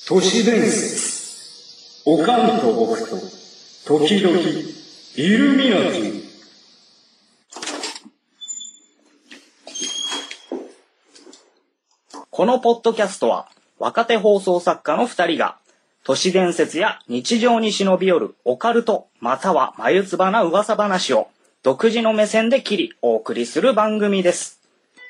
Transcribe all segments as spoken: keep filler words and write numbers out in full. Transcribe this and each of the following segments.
都市伝説、おかんと僕と、時々、イルミナティ。 このポッドキャストは、若手放送作家の二人が、都市伝説や日常に忍び寄るオカルト、または眉唾な噂話を、独自の目線で切り、お送りする番組です。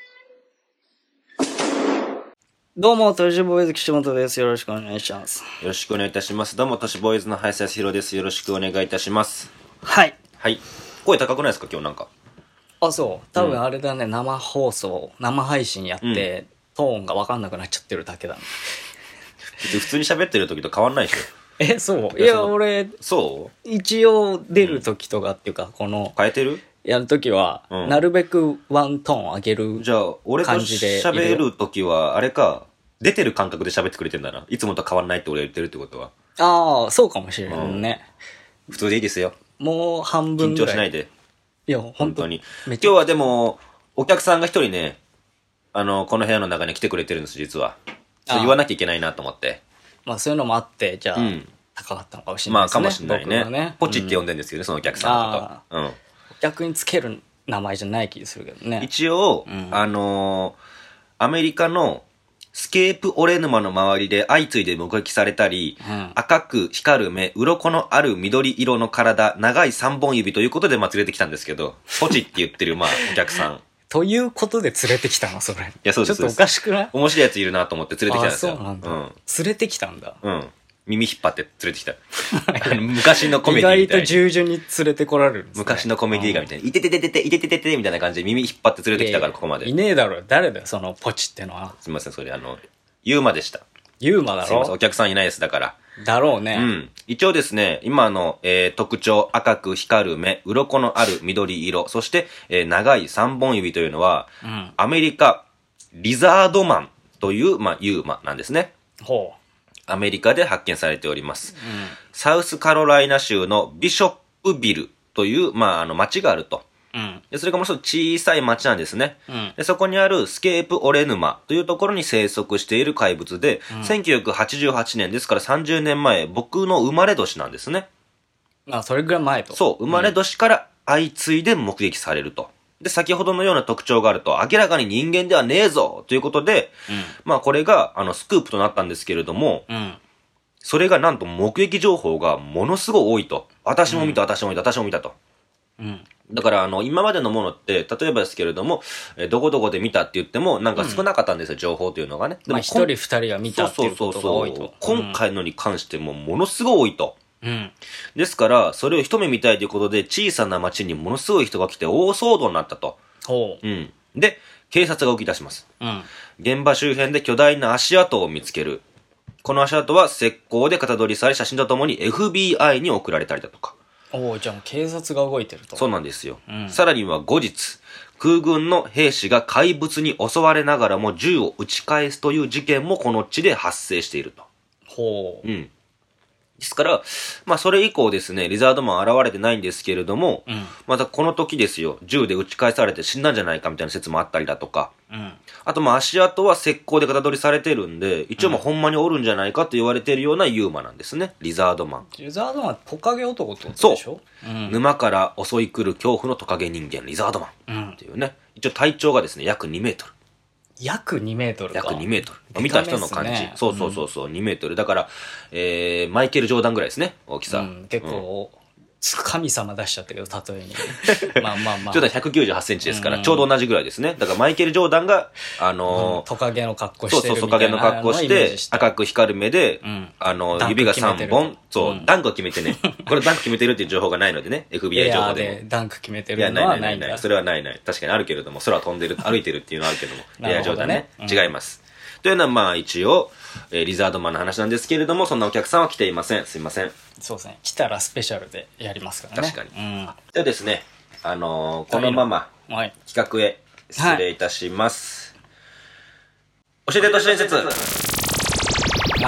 どうも、都市ボーイズ岸本です。よろしくお願いします。 よろしくお願いいたします。どうも、都市ボーイズの林康弘です。よろしくお願いいたします。 はい。 はい。声高くないですか、今日なんか。 あ、そう。多分あれだね、うん、生放送、生配信やって、うん、トーンが分かんなくなっちゃってるだけだね。 普通に喋ってる時と変わんないでしょ。 え、そういや、俺、 そう一応出る時とかっていうか、うん、この、 変えてるやるときは、うん、なるべくワントーン上げる感じで。 じゃあ、俺と喋るときは、あれか、出てる感覚で喋ってくれてんだな。いつもと変わんないって俺言ってるってことは。 ああ、そうかもしれないね、 うん。普通でいいですよ。 もう半分ぐらい。 緊張しないで。 いや、本当に。 今日はでも、お客さんが一人ね、あの、この部屋の中に来てくれてるんです、実は。そう言わなきゃいけないなと思って。 まあそういうのもあって、じゃあ、うん、高かったのかもしれないですね。 まあかもしれないね。ねポチって呼んでるんですけどね、うん、そのお客さんのこと。うん。 逆につける名前じゃない気するけどね。 一応、うん、あのー、アメリカのスケープオレ沼の周りで相次いで目撃されたり、うん、赤く光る目、鱗のある緑色の体、長い三本指ということで、まあ、連れてきたんですけど、ポチって言ってる、まあ、お客さん。 ということで連れてきたのそれ。いや、そうです。 ちょっとおかしくない？ 面白いやついるなと思って連れてきたんですよ。 あ、そうなんだ。うん。連れてきたんだ。 うん。耳引っ張って連れてきた。昔のコメディみたいに。 意外と従順に連れてこられるんですね。 昔のコメディ映画みたいに、いててててて、いててててみたいな感じで耳引っ張って連れてきたから、ここまで。 いねえだろ。誰だよ、そのポチってのは。 すみません、それ、あの、ユーマでした。 ユーマだろ。 すみません、お客さんいないです、だから。 だろうね。 うん。一応ですね、今の、えー、特徴、赤く光る目、鱗のある緑色、そして、えー、長い三本指というのは、うん、アメリカ、リザードマンという、まあ、ユーマなんですね。 ほう。 アメリカで発見されております。うん、サウスカロライナ州のビショップビルという、まあ、あの、町があると。うん、でそれがものすごく小さい町なんですね、うん、で。そこにあるスケープオレ沼というところに生息している怪物で、うん、せんきゅうひゃくはちじゅうはちねんですからさんじゅうねんまえ、僕の生まれ年なんですね。 あ、それぐらい前と。 そう、生まれ年から相次いで目撃されると。で、先ほどのような特徴があると、明らかに人間ではねえぞということで、うん、まあこれが、あの、スクープとなったんですけれども、うん、それがなんと目撃情報がものすごい多いと。私も見た、うん、私も見た、私も見たと。うんだから、あの、今までのものって、例えばですけれども、えー、どこどこで見たって言っても、なんか少なかったんですよ、うん、情報というのがね。 でも、一人二人が見たっていうことが多いと。 そうそうそうそう、うん、今回のに関しても、ものすごい多いと。うん。ですから、それを一目見たいということで、小さな町にものすごい人が来て、大騒動になったと。 ほう。 うん。で、警察が動き出します。うん。現場周辺で巨大な足跡を見つける。この足跡は石膏で型取りされ、写真とともに エフビーアイ に送られたりだとか。 おお、じゃあ警察が動いてると。 そうなんですよ。うん、さらには後日、空軍の兵士が怪物に襲われながらも銃を撃ち返すという事件もこの地で発生していると。 ほう。 うん。ですから、まあそれ以降ですね、リザードマン現れてないんですけれども、うん、またこの時ですよ、銃で撃ち返されて死んだんじゃないかみたいな説もあったりだとか、うん、あとまあ足跡は石膏で型取りされてるんで、一応まあほんまにおるんじゃないかと言われているようなユーマなんですね、リザードマン。 リザードマン、トカゲ男ってことでしょ？ そう、うん、沼から襲い来る恐怖のトカゲ人間、リザードマンっていうね、うん、一応体長がですね、約にメートル。 約にメートルか。 約にメートル。見た人の感じ。そうそうそうそう、うん、にメートル。だから、えー、マイケル・ジョーダンぐらいですね、大きさ。うん、 結構、うん、神様出しちゃったけど、例えに。まあまあまあ。 ジョーダンひゃくきゅうじゅうはちセンチですから、うん、ちょうど同じぐらいですね。だからマイケル・ジョーダンが、あのー、 うん、トカゲの格好してるみたいな。 そうそう、トカゲの格好して、赤く光る目で、うん、あの、指がさんぼん。そう、うん、ダンクを決めてね。これダンク決めてるっていう情報がないのでね、エフビーアイ 情報でも。 エアーでダンク決めてるのはないんだ。いや、ないないない。 それはないない。確かにあるけれども、空飛んでる、歩いてるっていうのはあるけども。エアジョーダンね。うん、違います。というのは、まあ一応、えー、リザードマンの話なんですけれども、そんなお客さんは来ていません。すいません。 そうですね。来たらスペシャルでやりますからね。 確かに。うん、でですね、あのー、このまま、企画へ失礼いたします。はい、教えて都市伝説。はい。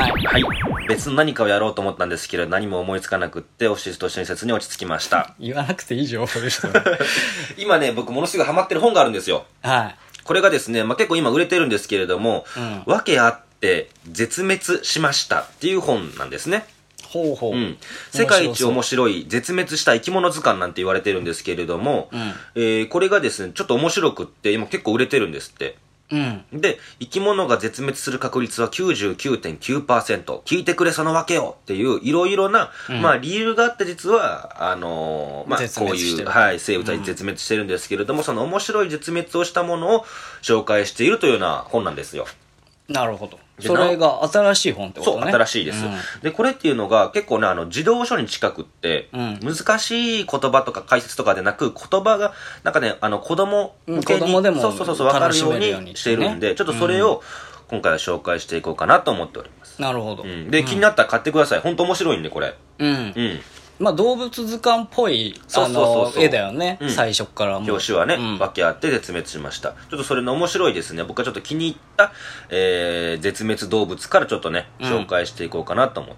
はい。別の何かをやろうと思ったんですけど、何も思いつかなくって、教えて都市伝説に落ち着きました。 言わなくていい情報でしたね。 今ね、僕ものすごいハマってる本があるんですよ。 はい。 これがですね、まあ、結構今売れてるんですけれども、うん、訳あっって絶滅しましたっていう本なんですね。 ほうほう。 うん、世界一面白い絶滅した生き物図鑑なんて言われてるんですけれども、うん、えー、これがですね、ちょっと面白くって今結構売れてるんですって。うん、で、生き物が絶滅する確率は きゅうじゅうきゅうてんきゅうパーセント。聞いてくれそのわけよっていういろいろな、うん、まあ理由があって実は、あのー、まあこういう、はい、生物は絶滅してるんですけれども、うん、その面白い絶滅をしたものを紹介しているというような本なんですよ。 なるほど。それが新しい本ってことね。 そう、新しいです、うん。で、これっていうのが結構ね、あの、児童書に近くって、うん、難しい言葉とか解説とかでなく、言葉が、なんかね、あの、子供向けに、うん、子供でもそうそうそう、わかるようにしてるんで、ね、ちょっとそれを今回は紹介していこうかなと思っております。 なるほど。 うん、で、気になったら買ってください。本当面白いんで、これ。うん。うん。 まあ、動物図鑑っぽい、あの、絵だよね、うん、最初からも。 表紙はね、うん、分けあって絶滅しました。ちょっとそれの面白いですね。僕はちょっと気に入った、えー、絶滅動物からちょっとね、うん、紹介していこうかなと思って。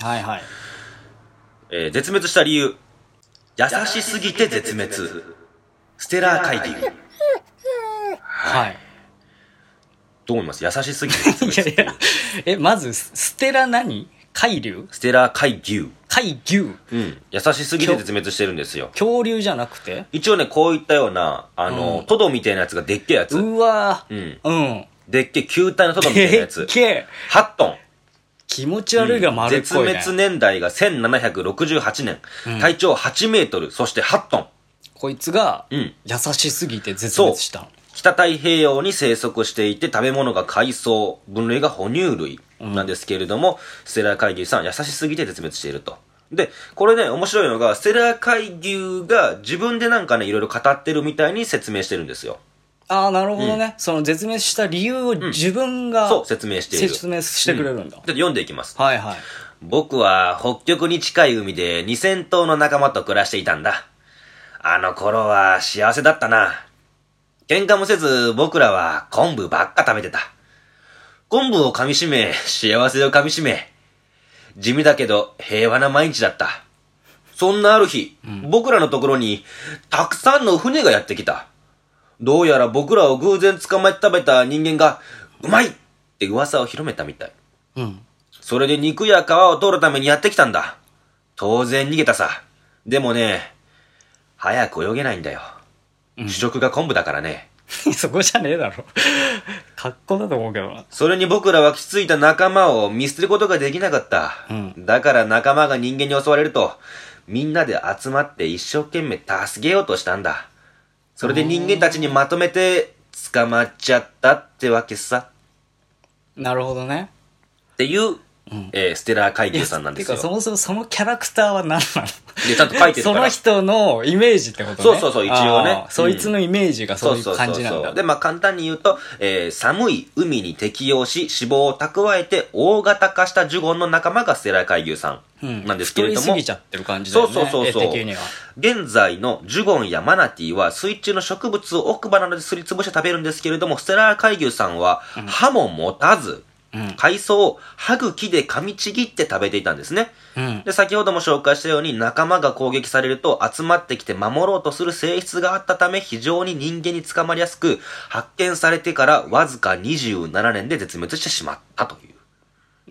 はいはい。 えー、絶滅した理由。優しすぎて絶滅。ステラー海牛。 はい。 どう思います？優しすぎて絶滅。いやいや、 え、まず、ステラ何？海竜？ ステラー海牛。 海牛。 うん。優しすぎて絶滅してるんですよ。 恐竜じゃなくて？ 一応ね、こういったような、あの、うん、トドみたいなやつがでっけえやつ。 うわー。うん。うん。でっけえ球体のトドみたいなやつ。 でっけえ。 はちトン。 気持ち悪いが丸っこいね、 うん、絶滅年代がせんななひゃくろくじゅうはちねん。うん、体長はちメートル、そしてはちトン。 こいつが、優しすぎて絶滅したの。 北太平洋に生息していて、食べ物が海藻、分類が哺乳類なんですけれども、うん、ステラー海牛さん優しすぎて絶滅していると。で、これね、面白いのが、ステラー海牛が自分でなんかね、いろいろ語ってるみたいに説明してるんですよ。 ああ、なるほどね、うん。その絶滅した理由を自分が、うん、 そう、説明している。 説明してくれるんだ。うん、 ちょっと読んでいきます。 はいはい。 僕は北極に近い海でにせんとうの仲間と暮らしていたんだ。あの頃は幸せだったな。喧嘩もせず僕らは昆布ばっか食べてた。昆布を噛み締め、幸せを噛み締め。地味だけど平和な毎日だった。そんなある日、うん、僕らのところにたくさんの船がやってきた。どうやら僕らを偶然捕まえて食べた人間がうまいって噂を広めたみたい。うん。それで肉や皮を取るためにやってきたんだ。当然逃げたさ。でもね、早く泳げないんだよ。主食が昆布だからね。 そこじゃねえだろ。格好だと思うけどな。 それに僕らはきついた仲間を見捨てることができなかった。うん、だから仲間が人間に襲われると、みんなで集まって一生懸命助けようとしたんだ。それで人間たちにまとめて捕まっちゃったってわけさ。 なるほどね。 っていう、うんえー、ステラー海牛さんなんですよ。 てかそもそもそのキャラクターは何なの？ でちゃんと書いてるから。 その人のイメージってことね。 そうそうそう、一応ね。 そいつのイメージがそういう感じなんだ。そうそうそうそうで、まあ簡単に言うと、えー、寒い海に適応し、脂肪を蓄えて大型化したジュゴンの仲間がステラー海牛さんなんですけれども。うん、 太りすぎちゃってる感じだよね。 そうそうそうそう。的には。現在のジュゴンやマナティーは水中の植物を奥歯などですりつぶして食べるんですけれども、ステラー海牛さんは歯も持たず、うん、海藻を歯茎で噛みちぎって食べていたんですね、うん、で先ほども紹介したように仲間が攻撃されると集まってきて守ろうとする性質があったため非常に人間に捕まりやすく発見されてからわずかにじゅうななねんで絶滅してしまったという。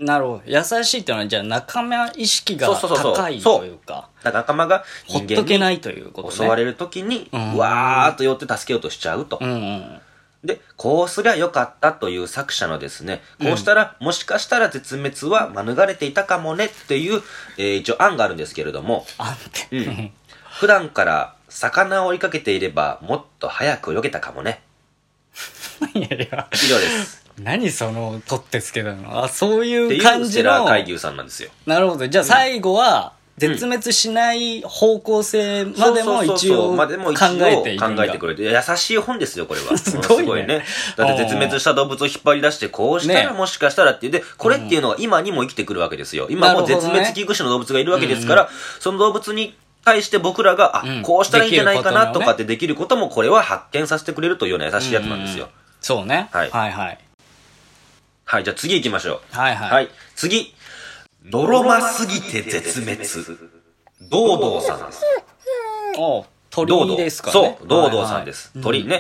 なるほど。優しいっていうのはじゃあ仲間意識が高いというか仲間が人間に襲われるときにうわーっと寄って助けようとしちゃうと、うんうんで、こうすりゃよかったという作者のですね、こうしたら、うん、もしかしたら絶滅は免れていたかもねっていう、えー、一応案があるんですけれども、 案って、うん、 普段から魚を追いかけていればもっと早く泳げたかもね。 いやいや。 以上です。 何その取ってつけたの？あ、そういう感じの。っていうステラー海牛さんなんですよ。 なるほど。じゃあ最後は、うん絶滅しない方向性までも一応考えているんだ。 考えてくれて優しい本ですよこれは。すごい ね, すごいね。だって絶滅した動物を引っ張り出してこうしたらもしかしたらっていうでこれっていうのは今にも生きてくるわけですよ。今も絶滅危惧種の動物がいるわけですから、ね、その動物に対して僕らがあ、うん、こうしたらいいんじゃないかなとかってできることもこれは発見させてくれるというような優しいやつなんですよ。うんうん、 そうね、 はい、 はいはいはい。じゃあ次行きましょう。はいはい、 はい、次のろますぎて絶滅ドードーさんです。 お鳥ですかね。 そう、ドードーさんです。 はいはい、 鳥ね、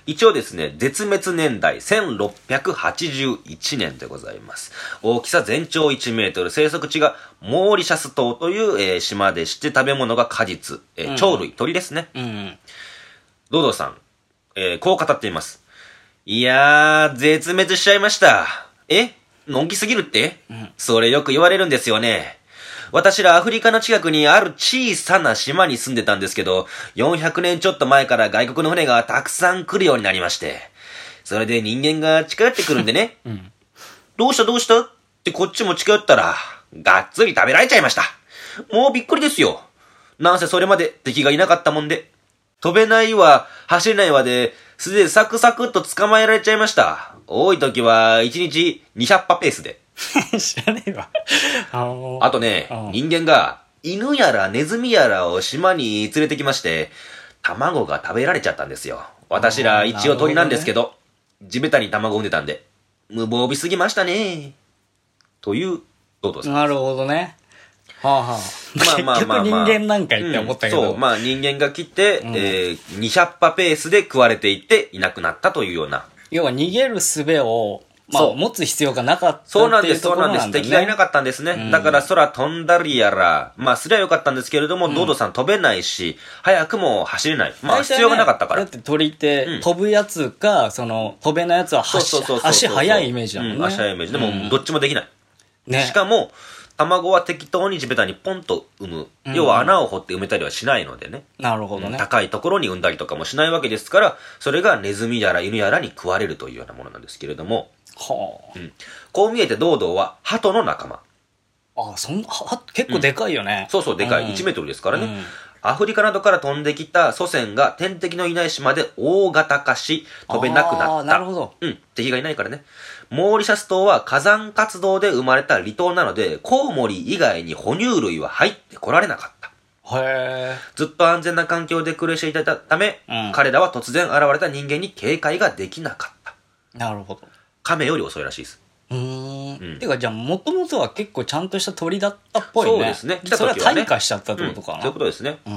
一応ですね、絶滅年代せんろっぴゃくはちじゅういちねんでございます。大きさ全長いちメートル、生息地がモーリシャス島という、えー島でして、食べ物が果実、えー鳥類、鳥ですね。 うん。 ドドさん、えーこう語っています。いやー、絶滅しちゃいました。えのんきすぎるって、うん、それよく言われるんですよね。私らアフリカの近くにある小さな島に住んでたんですけど、よんひゃくねんちょっと前から外国の船がたくさん来るようになりまして、それで人間が近寄ってくるんでね、うん、どうしたどうしたってこっちも近寄ったら、がっつり食べられちゃいました。もうびっくりですよ。なんせそれまで敵がいなかったもんで、飛べないわ、走れないわで、素手でサクサクっと捕まえられちゃいました。多い時はいちにちにひゃくはペースで。 知らねえわ。 あとね、人間が犬やらネズミやらを島に連れてきまして、卵が食べられちゃったんですよ。私ら一応鳥なんですけど、どね、地べたに卵を産んでたんで、無防備すぎましたね。という、どうぞ。 なるほどね。はあはあ。まあまあまあ、まあ、結局人間なんかいって思ったけど、 うん。そう、まあ人間が来て、うん、えー、にひゃくはペースで食われていっていなくなったというような。 要は逃げる術を、まあ、持つ必要がなかったっていうそうなんです、そうなんです。敵がいなかったんですね。うん、だから空飛んだりやら、まあすりゃよかったんですけれども、うん、ドドさん飛べないし、早くも走れない。まあ必要がなかったから。 ね、だって鳥って、うん、飛ぶやつか、その、飛べないやつは足、足速いイメージだもんね。うん、 足速いイメージ。でも、どっちもできない。ね。しかも、卵は適当に地べたにポンと産む。うん、要は穴を掘って埋めたりはしないのでね。 なるほどね。 高いところに産んだりとかもしないわけですから、それがネズミやら犬やらに食われるというようなものなんですけれども。はあ、うん、こう見えてドードーは鳩の仲間。 ああ、そんな、結構でかいよね。 うん、そうそう、でかい。うん、いちメートルですからね。うん、アフリカなどから飛んできた祖先が天敵のいない島で大型化し、飛べなくなった。ああ、 なるほど。 うん、敵がいないからね。モーリシャス島は火山活動で生まれた離島なので、コウモリ以外に哺乳類は入ってこられなかった。 へー。 ずっと安全な環境で暮らしていたため、うん、彼らは突然現れた人間に警戒ができなかった。 なるほど。 亀より遅いらしいです。 うーん。うん、てか、じゃあ、もともとは結構ちゃんとした鳥だったっぽいね。 そうですね。 来た時はね。それは退化しちゃったってことかな。 うん、そういうことですね。うん。うん。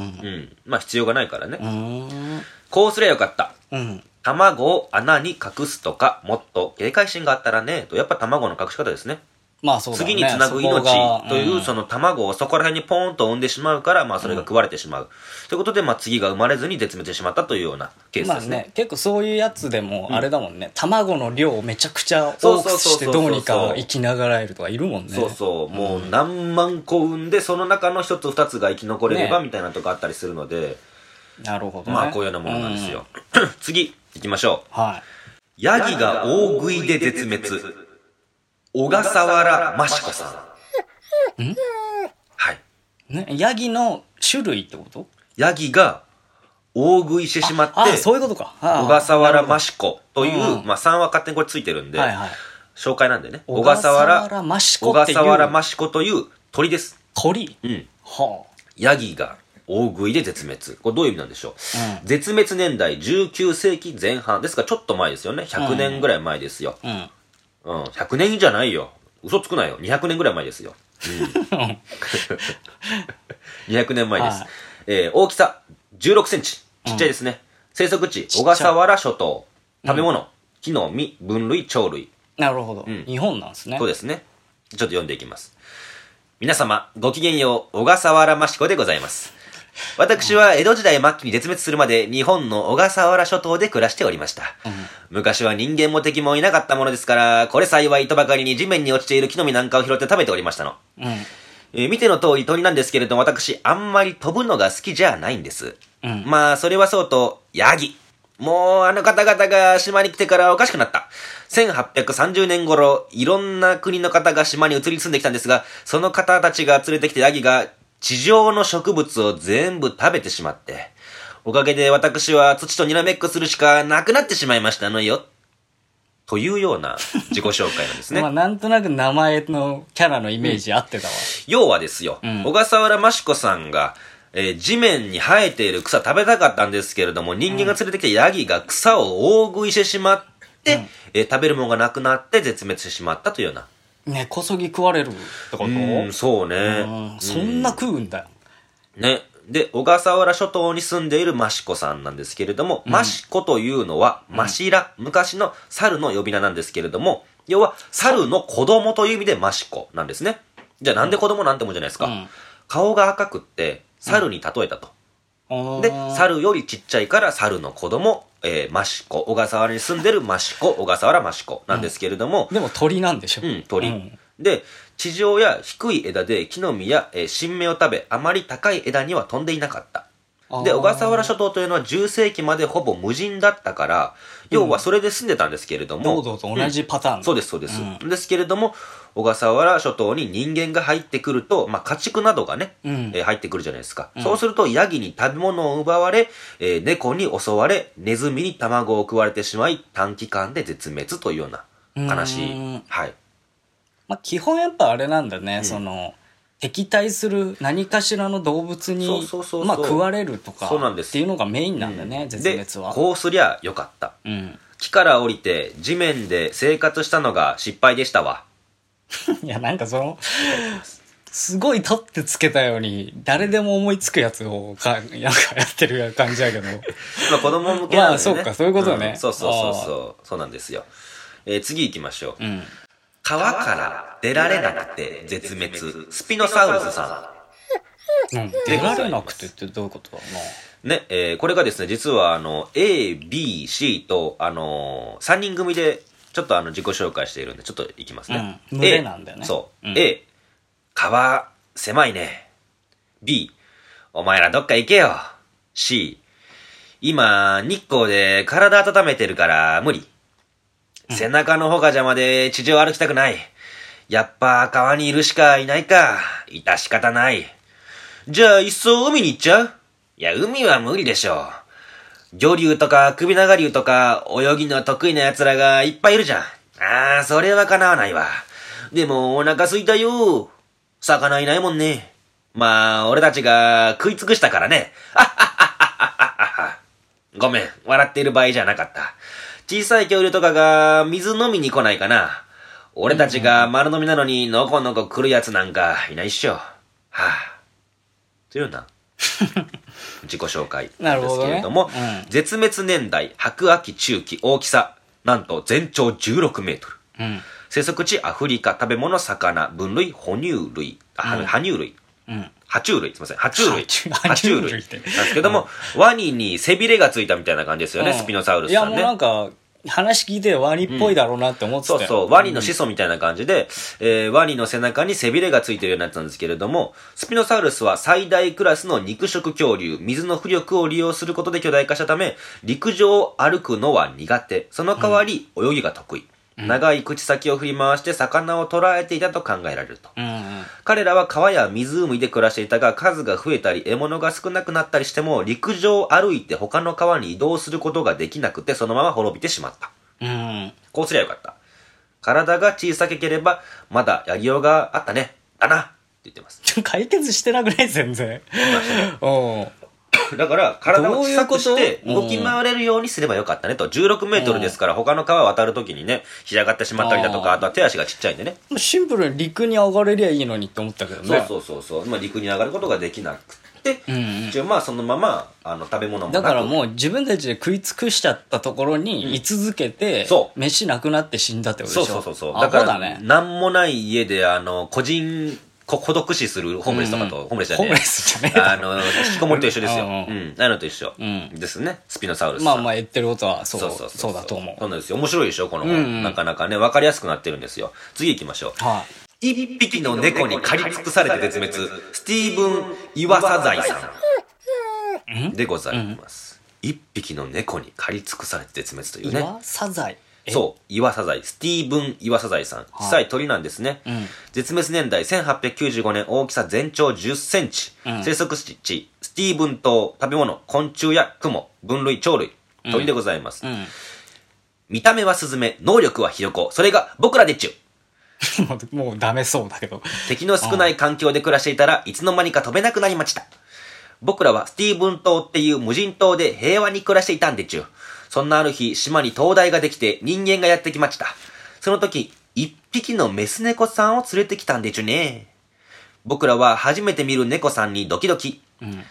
まあ、必要がないからね。 うーん。 こうすりゃよかった。 うん。 卵を穴に隠すとか、もっと警戒心があったらね、と、やっぱ卵の隠し方ですね。 まあそうだね。 次につなぐ命という、その卵をそこら辺にポーンと産んでしまうから、まあそれが食われてしまう。ということで、まあ次が生まれずに絶滅してしまったというようなケースですね。まあね、 結構そういうやつでも、あれだもんね、うん、卵の量をめちゃくちゃ多くしてどうにか生きながらえるとかいるもんね。 そうそう。もう何万個産んで、その中の一つ二つが生き残れればみたいなとこあったりするので、 なるほどね。 まあこういうようなものなんですよ。うん、次、行きましょう。はい。 ヤギが大食いで絶滅。小笠原マシコさん。 んはい。 ね、ヤギの種類ってこと？ ヤギが大食いしてしまって、 ああ、そういうことか。 小笠原マシコという、うん、まあさんは勝手にこれついてるんで、はいはい、紹介なんでね。小笠原マシコっていう。小笠原マシコという鳥です。 鳥？ うん。 はあ。 ヤギが大食いで絶滅。これどういう意味なんでしょう、うん、絶滅年代じゅうきゅうせいきぜん半。ですからちょっと前ですよね。ひゃくねんぐらい前ですよ。うん。うん。ひゃくねんじゃないよ。嘘つくなよ。にひゃくねんぐらい前ですよ。うん。にひゃくねんまえです。はい、えー、大きさじゅうろくセンチ。ちっちゃいですね。うん、生息地、小笠原諸島。食べ物、うん、木の実、分類、鳥類。 なるほど。うん、日本なんですね。 そうですね。ちょっと読んでいきます。皆様、ごきげんよう、小笠原マシコでございます。私は江戸時代末期に絶滅するまで日本の小笠原諸島で暮らしておりました。うん、昔は人間も敵もいなかったものですから、これ幸いとばかりに地面に落ちている木の実なんかを拾って食べておりましたの。うん、えー、見ての通り鳥なんですけれども、私あんまり飛ぶのが好きじゃないんです。うん、まあ、それはそうと、ヤギ。もうあの方々が島に来てからおかしくなった。せんはっぴゃくさんじゅうねん頃、いろんな国の方が島に移り住んできたんですが、その方たちが連れてきたヤギが、地上の植物を全部食べてしまって、おかげで私は土とにらめっこするしかなくなってしまいましたのよ。というような自己紹介なんですね。 まあなんとなく名前のキャラのイメージ合ってたわ。うん、 要はですよ、うん、小笠原マシコさんが、えー、地面に生えている草食べたかったんですけれども、人間が連れてきたヤギが草を大食いしてしまって、うん、えー、食べるものがなくなって絶滅してしまったというような。 根こそぎ食われるってこと？ うん、そうね。 うん、そんな食うんだよ。 ね。 で、小笠原諸島に住んでいるマシコさんなんですけれども、うん、マシコというのは、マシラ、うん、昔の猿の呼び名なんですけれども、要は、猿の子供という意味でマシコなんですね。じゃあなんで子供なんてもんじゃないですか。うん、顔が赤くって、猿に例えたと。うん、で、猿よりちっちゃいから猿の子供、えー、マシコ。小笠原に住んでるマシコ、小笠原マシコなんですけれども。 うん、でも鳥なんでしょ。 うん、鳥。うん、で、地上や低い枝で木の実や、えー、新芽を食べ、あまり高い枝には飛んでいなかった。で、小笠原諸島というのはじゅっ世紀までほぼ無人だったから、要はそれで住んでたんですけれども。 堂々と同じパターン、 うん。そうです、そうです、うん。ですけれども、小笠原諸島に人間が入ってくると、まあ、家畜などがね、うん、えー、入ってくるじゃないですか。うん、そうすると、ヤギに食べ物を奪われ、えー、猫に襲われ、ネズミに卵を食われてしまい、短期間で絶滅というような話。はい。 まあ、基本やっぱあれなんだね、うん、その、敵対する何かしらの動物にまあ食われるとかっていうのがメインなんだね、うん、絶滅は。 でこうすりゃよかった、うん、木から降りて地面で生活したのが失敗でしたわ。 いやなんかそのすごい取ってつけたように誰でも思いつくやつをかなんかやってる感じだけどまあ子供向けなんでね。まあそうかそういうことね、 うん、そうそうそうそうそうなんですよ。えー、次行きましょう、うん、川から出られなくて絶滅、スピノサウルスさん。うん、出られなくてってどういうことだろうな。ね、えー、これがですね、実はあの、A、B、C と、あのー、さんにん組で、ちょっとあの、自己紹介しているんで、ちょっといきますね。 うん、群れなんだよね。 A、そう。うん、A、川、狭いね。B、お前らどっか行けよ。C、今、日光で体温めてるから無理。背中の方が邪魔で地上歩きたくない。やっぱ川にいるしかいないか。致し方ない。じゃあいっそ海に行っちゃう？いや、海は無理でしょう。魚竜とか首長竜とか泳ぎの得意な奴らがいっぱいいるじゃん。ああ、それは叶わないわ。でもお腹すいたよ。魚いないもんね。まあ、俺たちが食い尽くしたからね。あっはっはっはっはっは。ごめん、笑っている場合じゃなかった。小さい恐竜とかが水飲みに来ないかな。俺たちが丸飲みなのにのこのこ来るやつなんかいないっしょ。はぁ。というような自己紹介なんですけれども、ねうん、絶滅年代、白亜紀中期、大きさ、なんと全長じゅうろくメートル。うん、生息地アフリカ、食べ物魚、分類哺乳類、あ、うん、哺乳類。うん爬虫類すみません。爬虫類。爬虫類。なんですけども、うん、ワニに背びれがついたみたいな感じですよね、うん、スピノサウルスさんね。 いや、もうなんか、話聞いてワニっぽいだろうなって思ってたよ、 うん、そうそう。ワニの子孫みたいな感じで、うん、えー、ワニの背中に背びれがついてるようなやつなんですけれども、スピノサウルスは最大クラスの肉食恐竜、水の浮力を利用することで巨大化したため、陸上を歩くのは苦手。その代わり、泳ぎが得意。うん、長い口先を振り回して魚を捕らえていたと考えられると、うんうん、彼らは川や湖で暮らしていたが数が増えたり獲物が少なくなったりしても陸上を歩いて他の川に移動することができなくてそのまま滅びてしまった、うん、こうすりゃよかった。体が小さければまだやりようがあったねだなって言ってます。 解決してなくない全然おだから、体を小さくして動き回れるようにすればよかったねと。じゅうろくメートルですから、他の川渡るときにね、干上がってしまったりだとか、あとは手足がちっちゃいんでね。 シンプルに陸に上がれりゃいいのにって思ったけどね。 そうそうそうそう。まあ、陸に上がることができなくて、うんうん、一応まあ、そのまま、あの、食べ物もなく。 だからもう自分たちで食い尽くしちゃったところに居続けて、うん、そう。飯なくなって死んだってことでしょ。 そうそうそうそう。だから、ね、なんもない家で、あの、個人、孤独死するホームレスとかと、うんうん、ホームレスじゃねえ。 ホームレスじゃねえ。 あの、引きこもりと一緒ですよ。うん。うん、あのと一緒。うん。ですね。スピノサウルスさん。 まあまあ言ってることはそう、そうそうそうそうだと思う。 そうなんですよ。面白いでしょこの本、うんうん。なかなかね、わかりやすくなってるんですよ。次行きましょう。はい。一匹の猫に狩り尽くされて絶滅、スティーブン・イワサザイさん。でございます。一匹の猫に狩り尽くされて絶滅というね。 イワサザイ。 そう、イワサザイ、スティーブン・イワサザイさん。小さい鳥なんですね。うん、絶滅年代せんはっぴゃくきゅうじゅうごねん、大きさ全長じゅっセンチ。うん、生息地、スティーブン島、食べ物、昆虫や雲、分類、鳥類、鳥でございます。うんうん、見た目はスズメ、能力はヒヨコ、それが僕らでっちゅう。もうダメそうだけど。 敵の少ない環境で暮らしていたらいつの間にか飛べなくなりました。僕らはスティーブン島っていう無人島で平和に暮らしていたんでっちゅう。そんなある日、島に灯台ができて人間がやってきました。その時、一匹のメス猫さんを連れてきたんでちゅね。僕らは初めて見る猫さんにドキドキ。うん、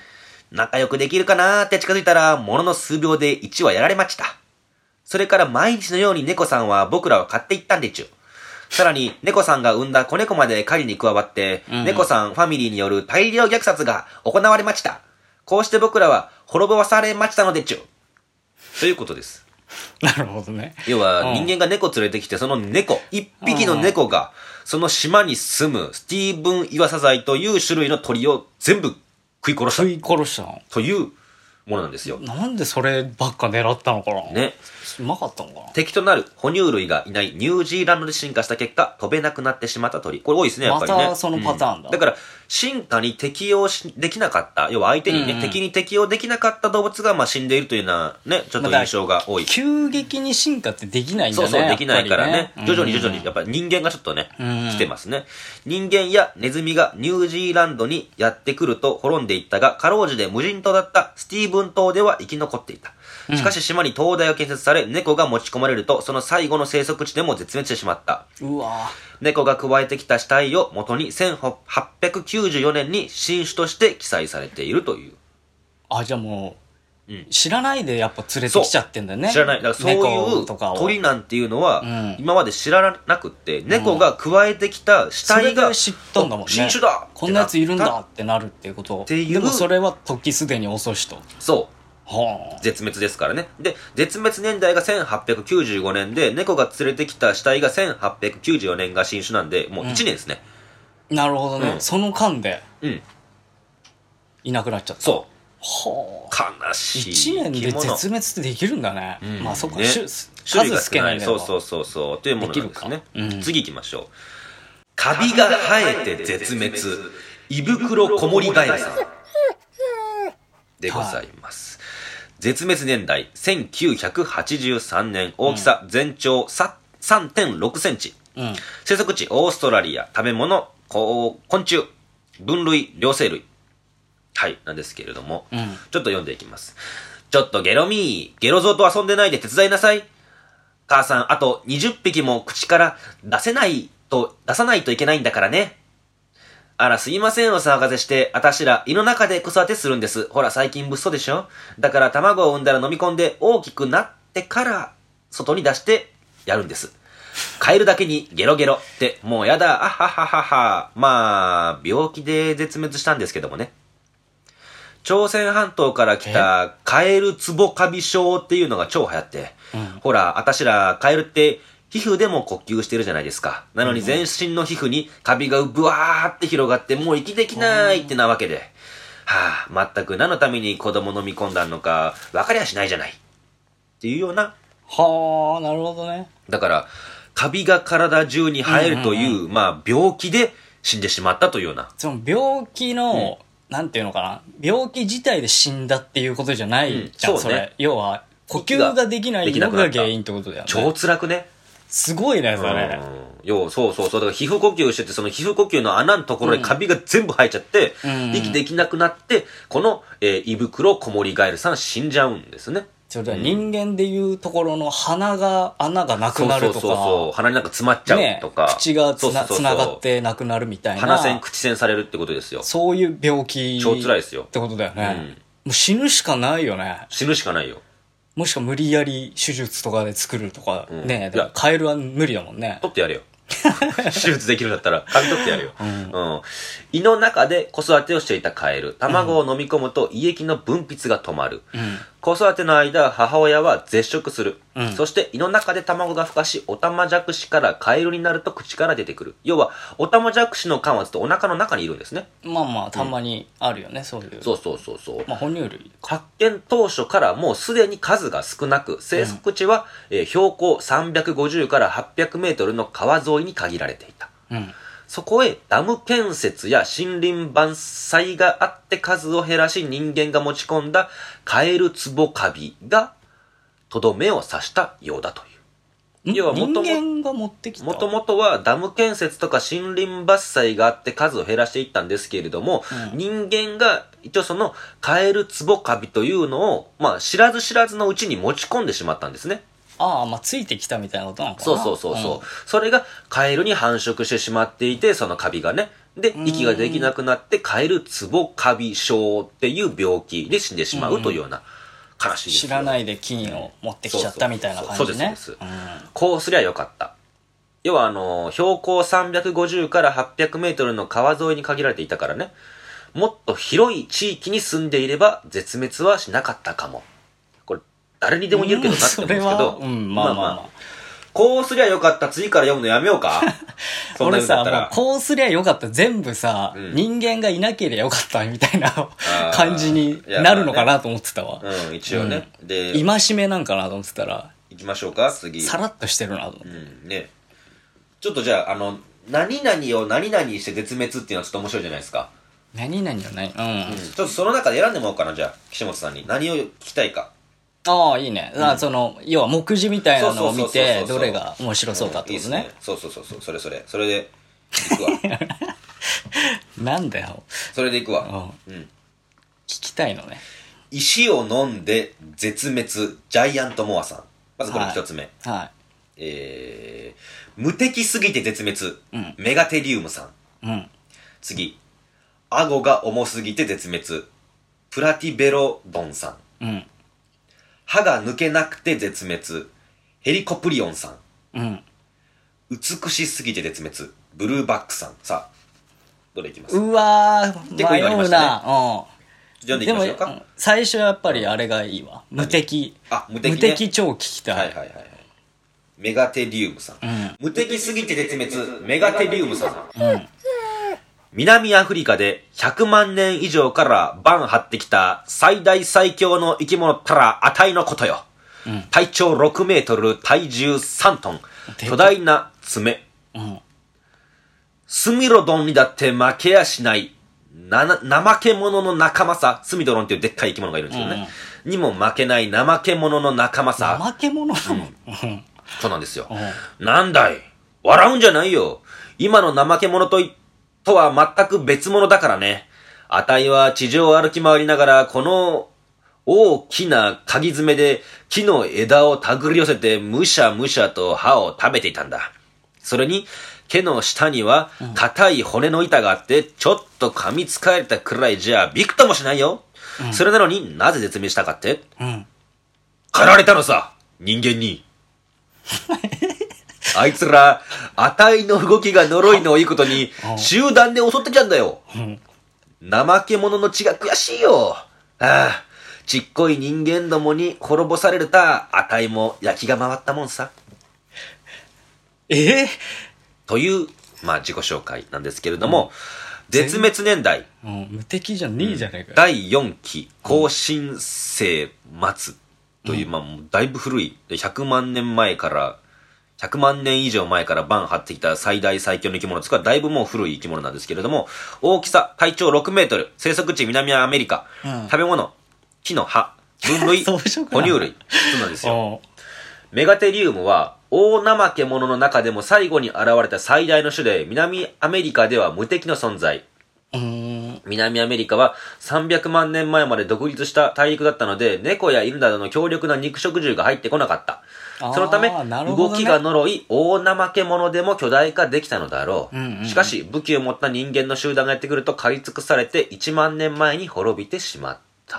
仲良くできるかなーって近づいたら、ものの数秒でいちわやられました。それから毎日のように猫さんは僕らを買っていったんでちゅ。さらに、猫さんが産んだ子猫まで狩りに加わって、うん、猫さんファミリーによる大量虐殺が行われました。こうして僕らは滅ぼされましたのでちゅ。ということです。 なるほどね。 要は、人間が猫連れてきて、その猫、一匹の猫が、その島に住むスティーブン・イワサザイという種類の鳥を全部食い殺した。 食い殺したのというものなんですよ。 なんでそればっか狙ったのかなね。 うまかったのかな。 敵となる哺乳類がいないニュージーランドで進化した結果、飛べなくなってしまった鳥。これ多いですね、やっぱりね。 またそのパターンだ。 うん、だから、進化に適応しできなかった、要は相手にね、うんうん、敵に適応できなかった動物がまあ死んでいるというようなね、ちょっと印象が多い。 急激に進化ってできないんだね。 そうそう、できないからね。 ね徐々に徐々に、やっぱり人間がちょっとね、 うん、 来てますね。人間やネズミがニュージーランドにやってくると滅んでいったが、かろうじで無人島だったスティーブン島では生き残っていた。しかし島に灯台を建設され、猫が持ち込まれると、その最後の生息地でも絶滅してしまった。 うわ猫が加えてきた死体を元にせんはっぴゃくきゅうじゅうよねんに新種として記載されているという。 あ、じゃあもう、 うん、 知らないでやっぱ連れてきちゃってんだよね。 知らない。だからそういう鳥なんていうのは、うん、今まで知らなくって、猫が加えてきた死体が、 うん、知ったんだもんね。 新種だこんなやついるんだってなるっていうことっていう。でもそれは時すでに遅しと。 そう。 はあ、 絶滅ですからね。で、絶滅年代がせんはっぴゃくきゅうじゅうごねんで、猫が連れてきた死体がせんはっぴゃくきゅうじゅうよねんが新種なんで、もういちねんですね。 うん、なるほどね。うん、その間で、 うん。 いなくなっちゃった。 そう。 はあ。悲しい。 いちねんで絶滅ってできるんだね。うん、まあそこ、ね、種数少ない。そうそうそうそう。というものなんですね。うん、次行きましょう。カビが生えて絶滅。胃袋こもりガエルさん。でございます。はい、絶滅年代せんきゅうひゃくはちじゅうさんねん、大きさ全長 さんてんろくセンチ、うん、生息地オーストラリア、食べ物昆虫、分類両生類、はいなんですけれども、うん、ちょっと読んでいきます。ちょっとゲロミー、ゲロゾウと遊んでないで手伝いなさい。母さんあとにじゅっぴきも口から出せないと出さないといけないんだからね。あら、すいませんお騒がせして、あたしら胃の中で子育てするんです。ほら、最近物騒でしょ？だから卵を産んだら飲み込んで大きくなってから、外に出してやるんです。カエルだけにゲロゲロって、もうやだ、あはははは。まあ、病気で絶滅したんですけどもね。朝鮮半島から来たカエルツボカビ症っていうのが超流行って、うん、ほら、あたしらカエルって、皮膚でも呼吸してるじゃないですか。なのに全身の皮膚にカビがブワーって広がってもう息できないってなわけで。はぁ、全く何のために子供飲み込んだのか分かりゃしないじゃない。っていうような。 はぁ、なるほどね。 だから、カビが体中に生えるという、うんうんうん、まあ病気で死んでしまったというような。 その病気の、うん、なんていうのかな。病気自体で死んだっていうことじゃないじゃん、うん、そ, うね、それ。要は、呼吸ができないのが原因ってことだよね。 超辛くね。 すごいね、それ。 うん。よう、そうそうそう。だから皮膚呼吸してて、その皮膚呼吸の穴のところでカビが全部生えちゃって、うん、息できなくなって、この、えー、胃袋こもりガエルさん死んじゃうんですね。 それは人間でいうところの鼻が、穴がなくなるとか。 そうそうそう。鼻になんか詰まっちゃうとか。 ね、口がつな、つながってなくなるみたいな。 鼻栓、口栓されるってことですよ。 そういう病気。 超辛いですよ。 ってことだよね。うん、もう死ぬしかないよね。 死ぬしかないよ。 もしくは無理やり手術とかで作るとか、うん、ねえ、カエルは無理だもんね。 取ってやれよ。手術できるんだったら、カビ取ってやるよ、うんうん。胃の中で子育てをしていたカエル。卵を飲み込むと胃液の分泌が止まる。うん、子育ての間、母親は絶食する。うん、そして胃の中で卵が孵化し、オタマジャクシからカエルになると口から出てくる。要は、オタマジャクシの間はずっとお腹の中にいるんですね。 まあまあ、たまにあるよね、うん、そういう。 そうそうそうそう。 まあ、哺乳類。 発見当初からもうすでに数が少なく、生息地は、うんえー、標高さんびゃくごじゅうからはっぴゃくメートルの川沿いに限られていた。うん、そこへダム建設や森林伐採があって数を減らし人間が持ち込んだカエルツボカビがとどめを刺したようだという。 要はもとも人間が持ってきた。 もともとはダム建設とか森林伐採があって数を減らしていったんですけれども、うん、人間が一応そのカエルツボカビというのを、まあ知らず知らずのうちに持ち込んでしまったんですね。 ああ、まあ、ついてきたみたいなことなのかな。 そうそうそうそう、うん。それがカエルに繁殖してしまっていて、そのカビがね、 で、息ができなくなってカエルツボカビ症っていう病気で死んでしまうというような悲しいですよ。 知らないで金を持ってきちゃったみたいな感じね。 そうです、そうです。こうすりゃよかった。要はあの、標高さんびゃくごじゅうからはっぴゃくメートルの川沿いに限られていたからね、もっと広い地域に住んでいれば絶滅はしなかったかも。これ、誰にでも言えるけどなって思うんですけど、 うん、まあまあまあ。まあまあこうすりゃよかった、次から読むのやめようかそんな俺さ、もうこうすりゃよかった、全部さ、うん、人間がいなければよかったみたいな感じになるのかなと思ってたわ。 ね、うん、一応ね。 うん、で、戒めなんかなと思ってたら、 行きましょうか、次。 さらっとしてるなと思って。 うん、ね。ちょっとじゃあ、あの、何々を何々して絶滅っていうのはちょっと面白いじゃないですか。 何々は何、うん、うん。 ちょっとその中で選んでもらおうかな、じゃあ、岸本さんに。何を聞きたいか。 ああ、いいね。うん、その、要は目次みたいなのを見て、どれが面白そうかってことね。うん、いいっすね。 そうそうそうそう、それそれ。それで、行くわ。 なんだよ。 それで行くわ。 うん。うん、聞きたいのね。 石を飲んで絶滅、ジャイアントモアさん。まずこれ一つ目。 はい。はい、 えー、無敵すぎて絶滅、 うん、 メガテリウムさん。うん。 次。顎が重すぎて絶滅、プラティベロドンさん。うん。 歯が抜けなくて絶滅、ヘリコプリオンさん。うん。 美しすぎて絶滅、ブルーバックさん。さあ、どれいきます？ うわー、迷うな。うん。 読んでいきましょうか。 でも、最初はやっぱりあれがいいわ。無敵。 あ、無敵、ね。 無敵超聞きたい。 はいはいはい。メガテリウムさん。 うん、 無敵すぎて絶滅、メガテリウムさん。 うん。 南アフリカでひゃくまんねん以上から盤張ってきた最大最強の生き物ったら値のことよ。 うん、 体長ろくメートル、体重さんトン、巨大な爪。 うん、 スミロドンにだって負けやしない、な、怠け者の仲間さ。スミドロンっていうでっかい生き物がいるんですけどね。うん、にも負けない怠け者の仲間さ。 怠け者なの、 うん、そうなんですよ。うん、なんだい、笑うんじゃないよ。今の怠け者といとは全く別物だからね。あたいは地上を歩き回りながら、この大きな鍵爪で木の枝を手繰り寄せてむしゃむしゃと葉を食べていたんだ。それに、毛の下には硬い骨の板があって、ちょっと噛みつかれたくらいじゃびくともしないよ。うん、それなのになぜ絶滅したかって、 うん、 狩られたのさ、人間に。あいつら、あたいの動きが呪いのいいことに、集団で襲ってきたんだよ。 うん、 怠け者の血が悔しいよ。ああ、ちっこい人間どもに滅ぼされるた、あたいも焼きが回ったもんさ。 えー、 という、まあ自己紹介なんですけれども、うん、絶滅年代。 うん、無敵じゃねえじゃねえかよ。 だいよんき、後新世末という、うん、まあだいぶ古い、ひゃくまんねんまえから、ひゃくまんねん以上前から盤張ってきた最大最強の生き物ですから、だいぶもう古い生き物なんですけれども、大きさ、体長ろくメートル、生息地南アメリカ、うん、食べ物、木の葉、分類、哺乳類、そうなんですよ。メガテリウムは、大怠け者の中でも最後に現れた最大の種で、南アメリカでは無敵の存在。 うーん、 南アメリカはさんびゃくまんねんまえまで独立した大陸だったので、猫や犬などの強力な肉食獣が入ってこなかった。そのため、ね、動きが呪い、大怠け者でも巨大化できたのだろう。 うんうんうん、 しかし、武器を持った人間の集団がやってくると狩り尽くされていちまんねんまえに滅びてしまった。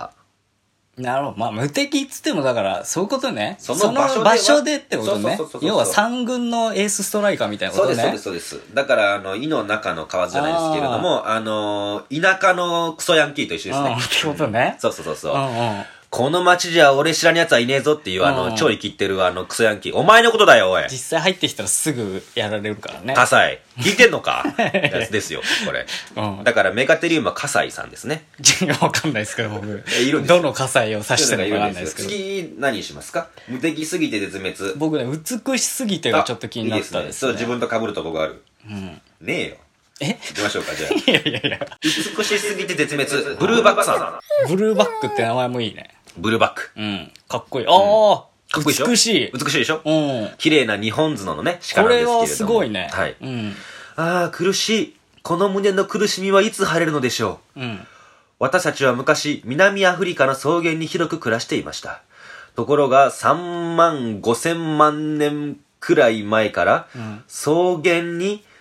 なるほど。まあ、無敵っつってもだから、そういうことね。 その場所で。 場所でってことね。要は三軍のエースストライカーみたいなことね。 そうです、そうです、そうです。だから、あの、井の中の蛙じゃないですけれども、あ, あの、田舎のクソヤンキーと一緒ですね。 ってことね。 そうそうそうそう。 うんうん、 この街じゃ俺知らん奴はいねえぞっていう、あの、超生きってるあの、クソヤンキー。お前のことだよ、おい。 実際入ってきたらすぐやられるからね。 葛西。聞いてんのかやつですよ、これ。 うん、 だから、メガテリウムは葛西さんですね。 わかんないですけど、僕。 え、いるんですどの葛西を指してるのかわかんないですけど。 次、何しますか？無敵すぎて絶滅。 僕ね、美しすぎてがちょっと気になったですね。いいですね。 そう、自分と被るとこがある。 うん。 ねえよ。 え行きましょうか、じゃあ。 いやいやいや。 美しすぎて絶滅。ブルーバックさん。 ブルーバックって名前もいいね。 ブルーバック。 うん。かっこいい。ああ、うん、 かっこいいでしょ？ 美しい。 美しいでしょ？ うん。 綺麗な日本角のね、鹿なんですけれども。 これはすごいね。 はい。 うん。 ああ、苦しい。この胸の苦しみはいつ晴れるのでしょう。うん。 私たちは昔、南アフリカの草原に広く暮らしていました。ところが、さんまんごせんまんねんくらい前から、うん、草原に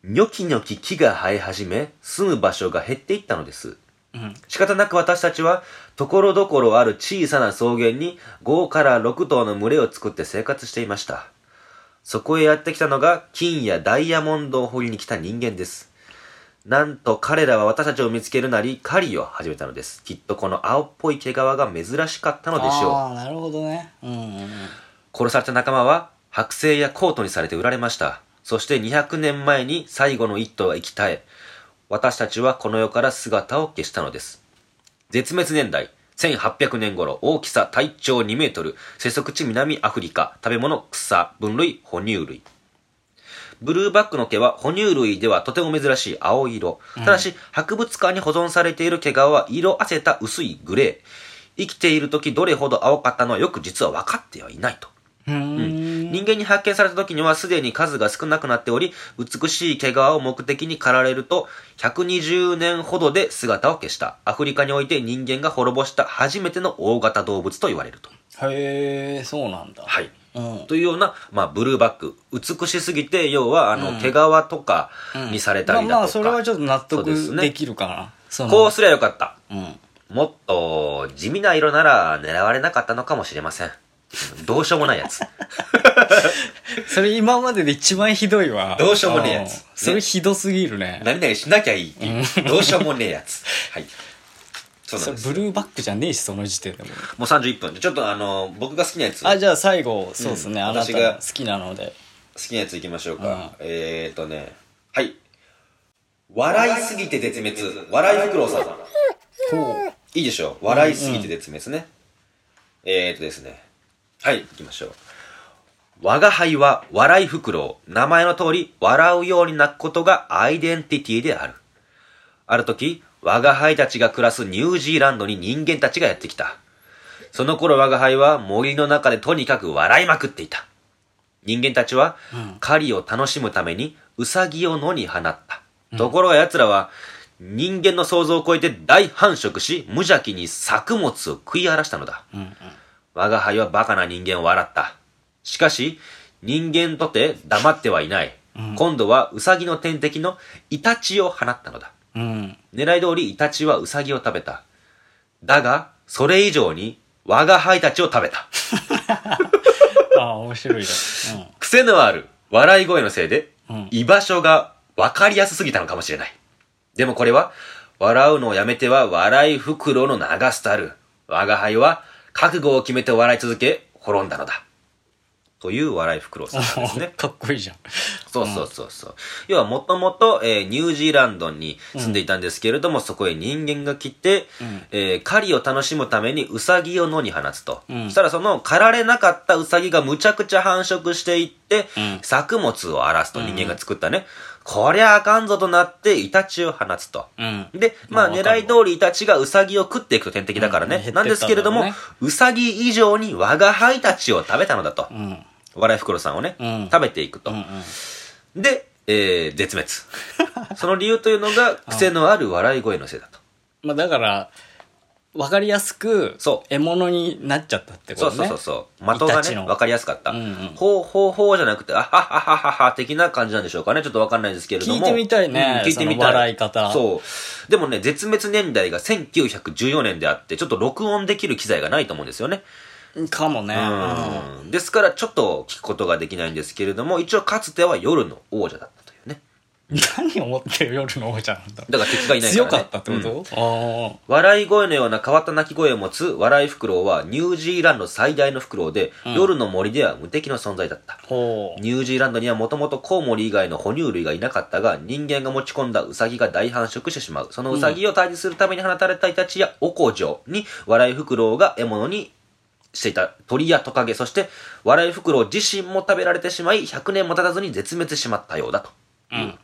ニョキニョキ木が生え始め、住む場所が減っていったのです。 うん。 仕方なく私たちは、ところどころある小さな草原にごからろく頭の群れを作って生活していました。そこへやってきたのが金やダイヤモンドを掘りに来た人間です。なんと彼らは私たちを見つけるなり狩りを始めたのです。きっとこの青っぽい毛皮が珍しかったのでしょう。 ああ、なるほどね。うんうんうん。 殺された仲間は剥製やコートにされて売られました。そしてにひゃくねんまえに最後の一頭が生き絶え、私たちはこの世から姿を消したのです。絶滅年代、せんはっぴゃくねん頃、大きさ体長にメートル、生息地南アフリカ、食べ物草、分類哺乳類。ブルーバックの毛は哺乳類ではとても珍しい青色。ただし、うん、博物館に保存されている毛皮は色あせた薄いグレー。生きている時どれほど青かったのはよく実は分かってはいないと。 うーん、 うん、人間に発見された時にはすでに数が少なくなっており、美しい毛皮を目的に狩られるとひゃくにじゅうねんほどで姿を消した。アフリカにおいて人間が滅ぼした初めての大型動物と言われると。 へえ、そうなんだ。 はい。 うん、 というような、まあ、ブルーバック。美しすぎて、要は、あの、うん、毛皮とかにされたりだとか。うん、まあ、まあ、 それはちょっと納得できるかな。 そこうすりゃよかった。 うん。 もっと、地味な色なら狙われなかったのかもしれません。どうしようもないやつ。 それ今までで一番ひどいわ。 どうしようもねえやつ。ね、 それひどすぎるね。 何々しなきゃいいっていう。どうしようもねえやつ。はい。 そうなんです。それブルーバックじゃねえし、その時点でも。 もうさんじゅういっぷんで。ちょっとあの、僕が好きなやつ。 あ、じゃあ最後、そうですね。 うん、 あなたが好きなので。 好きなやついきましょうか。うん、えーとね。はい。笑いすぎて絶滅。笑いフクロウさん。いいでしょう。笑いすぎて絶滅ね。うんうん、えーとですね。はい、行きましょう。我が輩は笑いフクロウ。名前の通り、笑うように鳴くことがアイデンティティである。ある時、我が輩たちが暮らすニュージーランドに人間たちがやってきた。その頃我が輩は森の中でとにかく笑いまくっていた。人間たちは狩りを楽しむためにウサギを野に放った。うん、ところが奴らは人間の想像を超えて大繁殖し、無邪気に作物を食い荒らしたのだ。 うんうん、 我が輩はバカな人間を笑った。しかし、人間とて黙ってはいない。うん、今度はウサギの天敵のイタチを放ったのだ。 うん、 狙い通りイタチはウサギを食べた。だが、それ以上に我が輩たちを食べた。 ああ、面白いだ、うん。 癖のある笑い声のせいで、 うん、 居場所が分かりやすすぎたのかもしれない。でもこれは、笑うのをやめては笑い袋の長スタル。我が輩は覚悟を決めて笑い続け、滅んだのだ。という笑いフクロウさんですね。 かっこいいじゃん。 そうそうそうそう。うん、要はもともと、えー、ニュージーランドに住んでいたんですけれども、うん、そこへ人間が来て、うん、えー、狩りを楽しむためにウサギを野に放つと。うん、そしたらその狩られなかったウサギがむちゃくちゃ繁殖していって、うん、作物を荒らすと、人間が作ったね。うん、こりゃあかんぞとなってイタチを放つと。 うん、 で、まあ、まあ、狙い通りイタチがウサギを食っていくと天敵だからね。うん、なんですけれども、ね、ウサギ以上に我が輩たちを食べたのだと。 うん、 笑いフクロウさんをね、うん、食べていくと。 うんうん、 で、えー、絶滅。その理由というのが、癖のある笑い声のせいだと。 まあだから、わかりやすく、 そう。 獲物になっちゃったってことね。 そうそうそうそう。的がね、わかりやすかった。 うんうん、 ほうほうほうじゃなくて、あははははは的な感じなんでしょうかね。ちょっとわかんないですけれども。 聞いてみたいね。 うん、聞いてみたい。 笑い方。 そう。でもね、絶滅年代がせんきゅうひゃくじゅうよねんであって、ちょっと録音できる機材がないと思うんですよね。 かもね。 うん。ですから、ちょっと聞くことができないんですけれども、一応かつては夜の王者だったというね。 何をもって夜の王者なんだ。 だから敵がいないからね。 強かったってこと、うん、 あ笑い声のような変わった鳴き声を持つ笑いフクロウはニュージーランド最大のフクロウで、うん、夜の森では無敵の存在だった。ニュージーランドにはもともとコウモリ以外の哺乳類がいなかったが、人間が持ち込んだウサギが大繁殖してしまう。そのウサギを退治するために放たれたイタチやオコジョに笑いフクロウが獲物にしていた鳥やトカゲ、そして笑いフクロウ自身も食べられてしまい、ひゃくねんも経たずに絶滅してしまったようだと。 うん。 うん、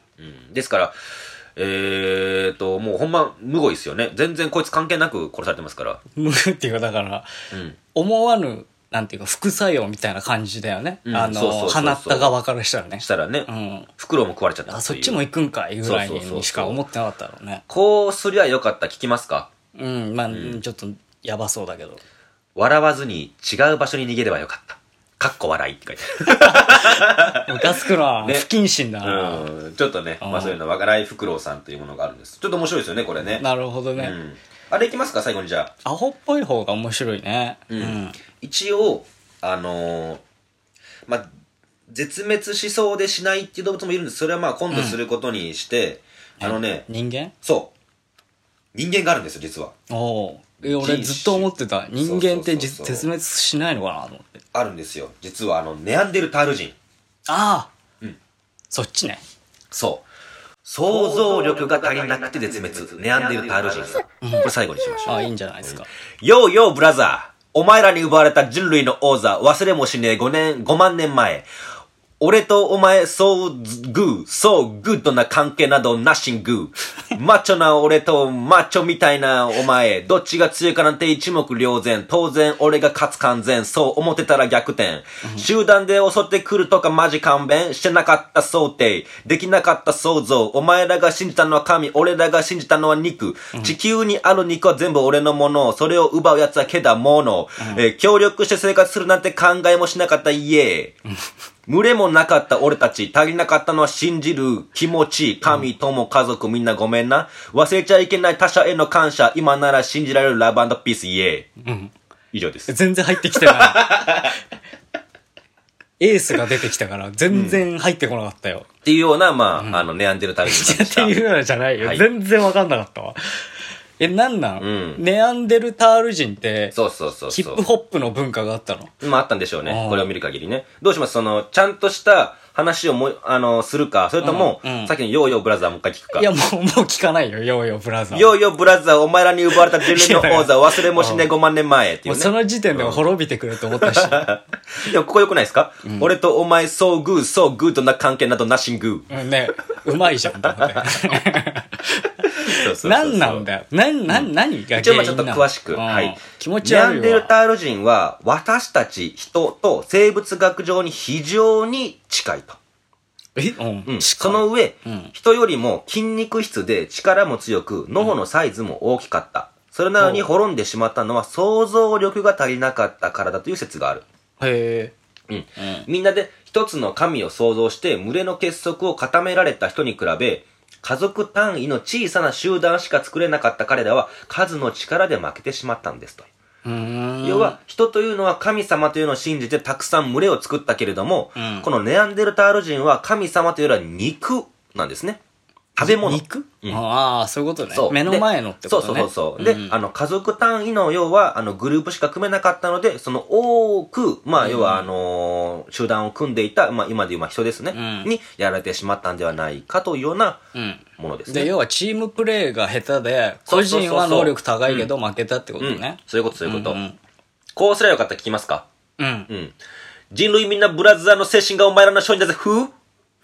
ですから、えーと、もうほんま、むごいですよね。全然こいつ関係なく殺されてますから。 むぐっていうか、だから、うん、思わぬ、なんていうか、副作用みたいな感じだよね。うん、あの、放った側からしたらね。 したらね、 うん、 フクロウも食われちゃった。 あ、そっちも行くんかいぐらいにしか思ってなかったろうね。 こうすりゃよかった、聞きますか？ うん、まあ、うん、ちょっと、やばそうだけど。 笑わずに違う場所に逃げればよかった。 かっこ笑いって書いてある。 ムカつくな、 ね不謹慎だな。 うん。ちょっとね、まあそういうの、笑いフクロウさんというものがあるんです。ちょっと面白いですよね、これね。 なるほどね。 うん。あれいきますか、最後にじゃあ。 アホっぽい方が面白いね。 うん。一応、あのー、まあ、絶滅しそうでしないっていう動物もいるんです。それはまあ今度することにして、うん、あのね。 人間？ そう。人間があるんですよ、実は。 おお。え、俺ずっと思ってた。人間って絶滅しないのかなと思って。 あるんですよ。実はあの、ネアンデルタール人。 ああ。 うん。 そっちね。 そう。想像力が足りなくて絶滅。ネアンデルタール人。うん、これ最後にしましょう。 ああ、いいんじゃないですか。 うん、ヨーヨーブラザー。お前らに奪われた人類の王座、忘れもしねえごねん、ごまんねんまえ。俺とお前、そうグー、そうグッドな関係などナッシングー。マッチョな俺とマッチョみたいなお前、どっちが強いかなんて一目瞭然。当然俺が勝つ完全。そう思ってたら逆転。集団で襲ってくるとかマジ勘弁。してなかった想定。できなかった想像。お前らが信じたのは神。俺らが信じたのは肉。地球にある肉は全部俺のもの。それを奪う奴はけだもの。えー、協力して生活するなんて考えもしなかったイエー。群れもなかった俺たち、足りなかったのは信じる気持ち、神、友、家族みんなごめんな。忘れちゃいけない他者への感謝、今なら信じられるラブ&ピース、イエー。うん。以上です。 全然入ってきてない。エースが出てきたから全然入ってこなかったよ。うん、 っていうような、まあ、うん、あの、ネアンデルタール人でした。 っていうようなじゃないよ。はい、全然わかんなかったわ。え、なんなん、うん、ネアンデルタール人って、 そうそうそうそう。 ヒップホップの文化があったの？ まああったんでしょうね。これを見る限りね。どうします？その、ちゃんとした話をも、あの、するか、それとも、うんうん、さっきのヨーヨーブラザーもう一回聞くか。 いや、もう、もう聞かないよ、ヨーヨーブラザー。 ヨーヨーブラザー、お前らに奪われた人類の王座、忘れもしねごまんねんまえっていうね。 もうその時点で滅びてくれと思ったし。 でもここ良くないですか、うん、俺とお前、そうグー、そうグーとな関係などナッシングー。 うんね、うまいじゃん、と思って。何なんだよ。な、な、何が原因なの？ 一応まあちょっと詳しく。はい。 気持ち悪いわ。 ネアンデルタール人は、私たち人と生物学上に非常に近いと。 えうん。 うん。その上、うん、人よりも筋肉質で力も強く、脳のサイズも大きかった。それなのに滅んでしまったのは想像力が足りなかったからだという説がある。 へえ。うん。うん、みんなで一つの神を創造して群れの結束を固められた人に比べ、家族単位の小さな集団しか作れなかった彼らは数の力で負けてしまったんですと。 うーん要は人というのは神様というのを信じてたくさん群れを作ったけれども、うん、このネアンデルタール人は神様というよりは肉なんですね。食べ物。 肉、うん、ああ、そういうことね。目の前のってことね。 そうそうそうそう。で、うん、あの、家族単位の、要は、あの、グループしか組めなかったので、その多く、まあ、要は、あのー、集団を組んでいた、まあ、今で言う、まあ、人ですね、うん、にやられてしまったんではないかというようなものですね。 で、要は、チームプレーが下手で、個人は能力高いけど負けたってことね。うんうん、 そういうこと、そういうこと。うんうん、こうすればよかったら聞きますか？ うん。 うん。人類みんなブラザーの精神がお前らの勝利だぜ、ふう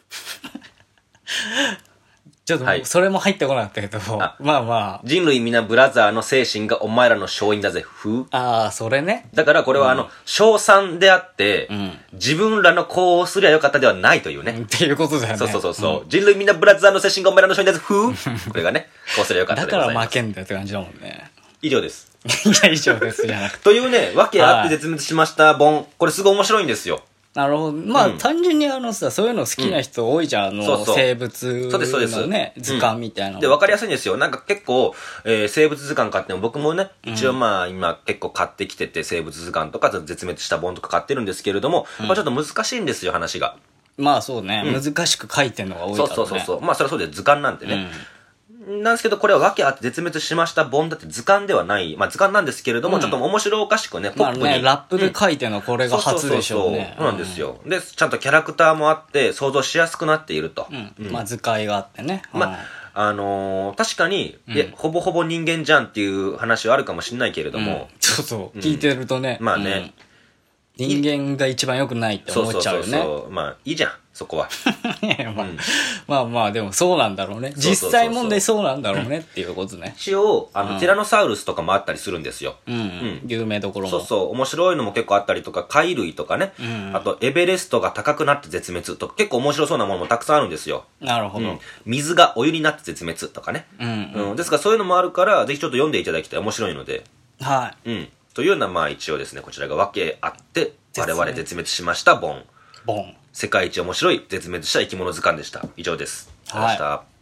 ちょっと、それも入ってこなかったけど、はい、まあまあ。 人類皆ブラザーの精神がお前らの勝因だぜ、ふう。 ああ、それね。 だからこれはあの、称賛であって、うん、自分らのこうすりゃよかったではないというね。 っていうことだよね。 そうそうそうそう、うん。人類皆ブラザーの精神がお前らの勝因だぜ、ふう。これがね、こうすりゃよかったでございます。 だから負けんだよって感じだもんね。 以上です。 いや、以上ですじゃなくて。 というね、わけあって絶滅しました本。これすごい面白いんですよ。 なるほど。まあ、うん、単純にあのさ、そういうの好きな人多いじゃん。うん、あの、そうそう、生物のね、図鑑みたいなの、うん。 で、わかりやすいんですよ。なんか結構、えー、生物図鑑買っても、僕もね、一応まあ、今結構買ってきてて、生物図鑑とか絶滅した本とか買ってるんですけれども、やっぱちょっと難しいんですよ、話が。 まあそうね、難しく書いてるのが多いからね。 そうそうそうそう。まあそれはそうで図鑑なんでね。なんですけど、これは訳あって絶滅しました本だって図鑑ではない、まあ図鑑なんですけれども、うん、ちょっと面白おかしくね、ポップに。まあね、 ラップで書いてるのこれが初でしょうね。 そうなんですよ。で、ちゃんとキャラクターもあって、想像しやすくなっていると。 うんうん、まあ図解があってね。 まあ、あのー、確かに、うん、いや、ほぼほぼ人間じゃんっていう話はあるかもしれないけれども。 うん、そうそう、聞いてるとね。 まあね、 うん。人間が一番良くないって思っちゃうよね。 そうそうそうそう。まあ、いいじゃん。そこは。 まあ、うん、まあまあでもそうなんだろうね。実際問題そうなんだろうねっていうことね。 一応あの、うん、ティラノサウルスとかもあったりするんですよ。 うんうん、有名どころも。 そうそう面白いのも結構あったりとか、貝類とかね、うんうん、あとエベレストが高くなって絶滅とか結構面白そうなものもたくさんあるんですよ。 なるほど、 うん、水がお湯になって絶滅とかね、 うんうんうん、ですからそういうのもあるからぜひちょっと読んでいただきたい。面白いので、 はい、 うん、というようなまあ一応ですね、こちらが訳あって我々絶滅しましたボン。 ボン。 世界一面白い絶滅した生き物図鑑でした。以上です。ありがとうございました。